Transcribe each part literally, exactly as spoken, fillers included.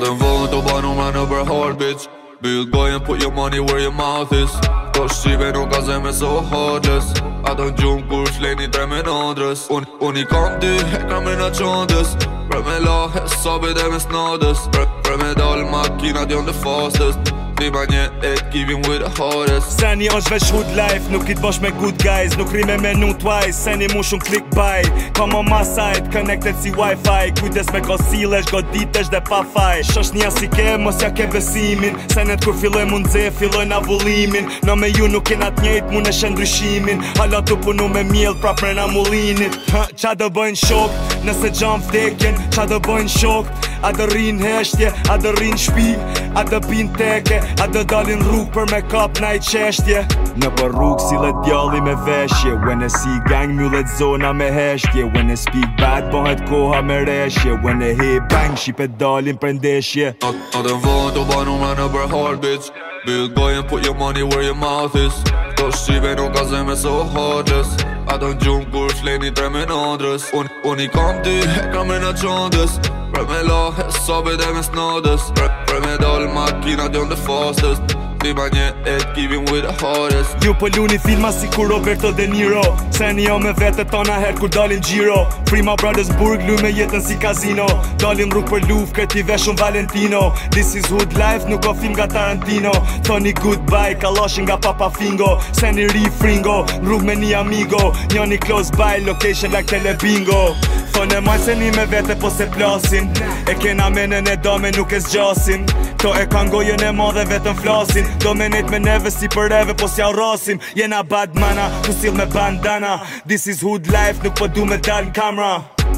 den vëllën të ba numra në për hard bitch. Build boy and put your money where your mouth is. Do shqive nuk ka zeme so heartless. Ato në gjumë kur shlejni tre me nëndrës. Unë un i kam dy hekra me në qëndës. Për me lahe sabit e me snadës. Për, për me dal makinat jon the fastest. Tiba një et giving with the hardest. Seni është veç hood life, nuk i t'bosh me good guys. Nuk rime me nu twice, seni mu shumë click by. Come on my side, connected si wifi. Kujdes me kosilesh, goditesh dhe pa faj. Shosh një si ke, mos ja ke besimin. Senet kur filloj mund ze, filloj na vullimin. Në me ju nuk kena t'njejt, mu në shëndryshimin. Hala tu punu me mjell, prap me na mullinit. Qa do bëjnë shok, nëse gjam vdekjen. Qa do bëjnë shok, a do rrin heshtje, a do rrin shpi, a do pin teke, a do dalin rrug për me kap na i qeshtje. Në për rrug si let djalli me veshje. When I see gang mullet zona me heshtje. When I speak bad bëhet koha me reshje. When I hit bang shipet dalin për ndeshje. Atë në vëllën të ba numra në për hard bitch. Build boy and put your money where your mouth is. Do shqive nuk ka zeme so heartless. Ato në gjumë kur shlejni tre me nëndrës. Unë un i kam dy hekra me në qëndës. Për me lahe sabit e me snadës. Për, për me dal makinat jon the fastest. Tiba një et giving with the hardest. Ju po luni filma si kur Roberto De Niro. Seni jo me vete tona her kur dalin gjiro. Prima Brothersburg lu me jetën si kazino. Dalin rrug për luf këti veshun Valentino. This is hood life, nuk o film nga Tarantino. Thoni goodbye, kalashin nga Papa Fingo. Seni ri fringo, rrug me një amigo. Njoni close by, location like Telebingo. Thone maj se një me vete po se plasin. E kena menën e dame nuk e zgjasin. To e kanë gojën e madhe vetën flasin. Do me net me neve si për eve po s'ja rasim. Jena bad mana, ku sill me bandana. This is hood life, nuk po du me dal në kamera.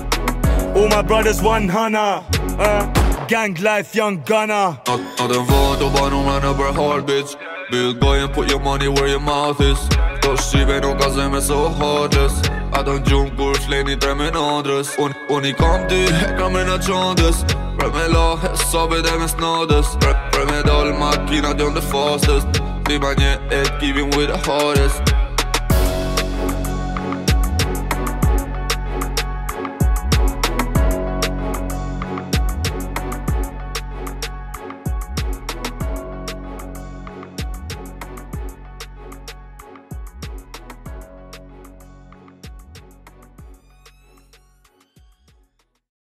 All my brothers one hana, uh, gang life young gunna. Atë në vëllën të ba numra në për hard bitch. Build boy and put your money where your mouth is. Do shqive nuk ka zeme so heartless. Ato në gjumë kur shlejni tre me nëndrës. Unë un i kam dy hekra me në qëndës. Për me lahe sabit e me snadës. Për, për me dal makinat jon the fastest. Tiba një et giving with the hardest.